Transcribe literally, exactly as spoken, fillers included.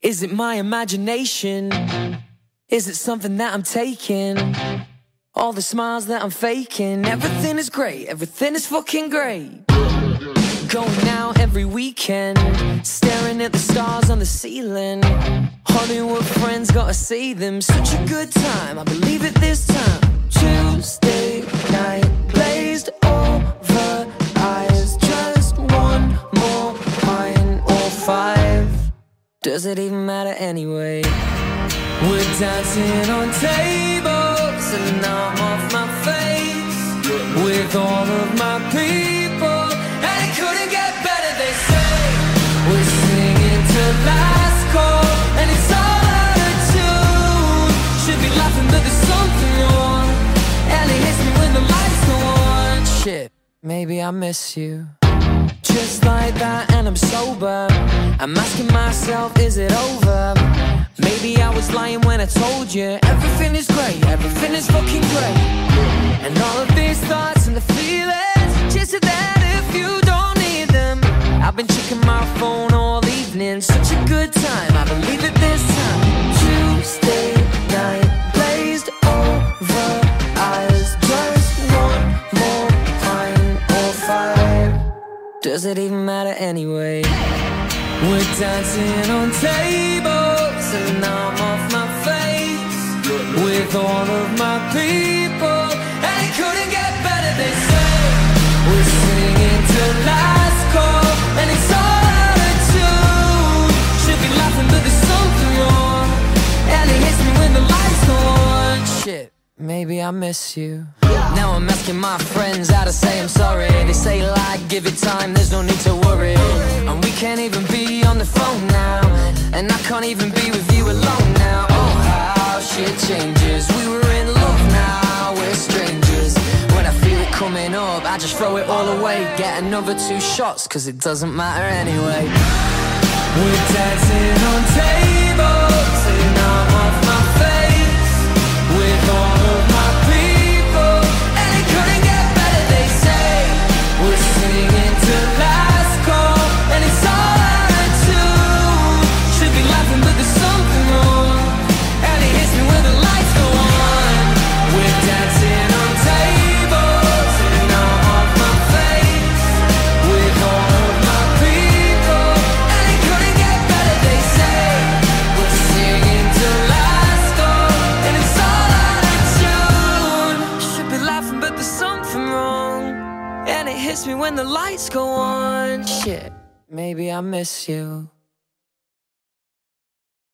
Is it my imagination? Is it something that I'm taking? All the smiles that I'm faking. Everything is great, everything is fucking great. Going out every weekend, staring at the stars on the ceiling. Hollywood friends, gotta see them. Such a good time, I believe it this time. Tuesday night, glazed over eyes. Just one more pint or five. Does it even matter anyway? We're dancing on tables and I'm off my face with all of my people, and it couldn't get better, they say. We're singing to last call and it's all out of tune. Should be laughing but there's something wrong, and it hits me when the lights go on. Shit, maybe I miss you. Just like that and I'm sober, I'm asking myself, is it over? Maybe I was lying when I told you everything is great, everything is fucking great. And all of these thoughts and the feelings, just so that if you don't need them. I've been checking my phone all evening, such a good time, I believe it this time. Tuesday night, glazed over eyes. Just one more pint or five. Does it even matter anyway? We're dancing on tables and I'm off my face with all of my people, and it couldn't get better, they say. We're singing to last call and it's all out of tune. Should be laughing but there's something wrong, and it hits me when the lights go on. Shit, maybe I miss you. Now I'm asking my friends how to say I'm sorry. They say like, give it time, there's no need to worry. And we can't even be on the phone now, and I can't even be with you alone now. Oh, how shit changes. We were in love, now we're strangers. When I feel it coming up, I just throw it all away. Get another two shots, cause it doesn't matter anyway. We're dancing on tables and I'm off my face with all of my people, and it couldn't get better, they say. We're singing to last call and it's all out of tune. Should be laughing but there's something wrong, and it hits me when the lights go on. We're dancing on tables and I'm off my face with all of my people, and it couldn't get better, they say. We're singing to last call and it's all out of tune. Should be laughing but there's something wrong, and it hits me when the lights go on. Shit, maybe I miss you.